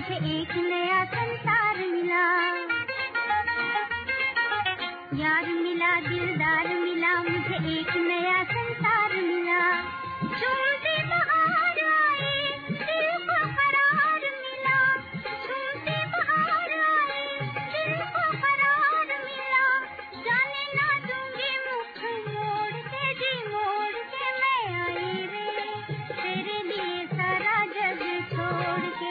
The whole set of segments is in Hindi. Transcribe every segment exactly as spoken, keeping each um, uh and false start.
मुझे एक नया संसार मिला। यार मिला, दिलदार मिला, मुझे एक नया संसार मिला। झूमती बहार आई, दिल को करार मिला। झूमती बहार आई, दिल को करार मिला। जाने ना दूंगी मुख मोड़ के, जी मोड़ के मैं आई रे, तेरे लिए सारा जग छोड़ के।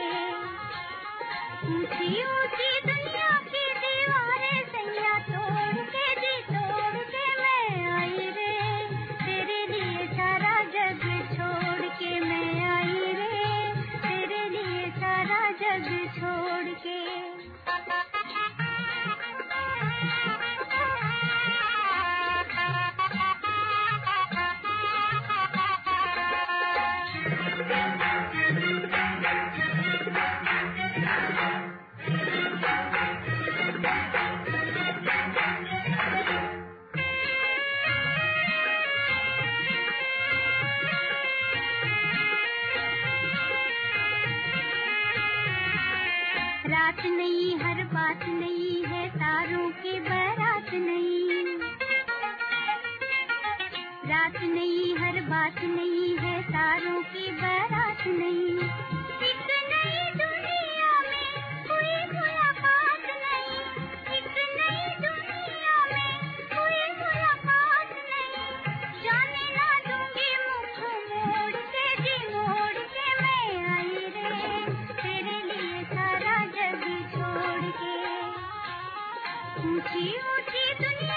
ऊंची ऊंची दुनिया की दीवारें सैया तोड़ के, जी तोड़ के मैं आई रे, तेरे लिए सारा जग छोड़ के मैं आई रे, तेरे लिए सारा जग छोड़ के। रात नहीं, हर बात नहीं है, तारों की बारात नहीं। रात नहीं, हर बात नहीं है, तारों की बारात नहीं। एक नई दुनिया में कोई मुलाकात नहीं। एक नई दुनिया में कोई मुलाकात नहीं। जाने ना दूंगी मुख मोड़ के, जी मोड़ के मैं आई रे, तेरे लिए सारा जग छोड़ के। ऊंची ऊंची दुनिया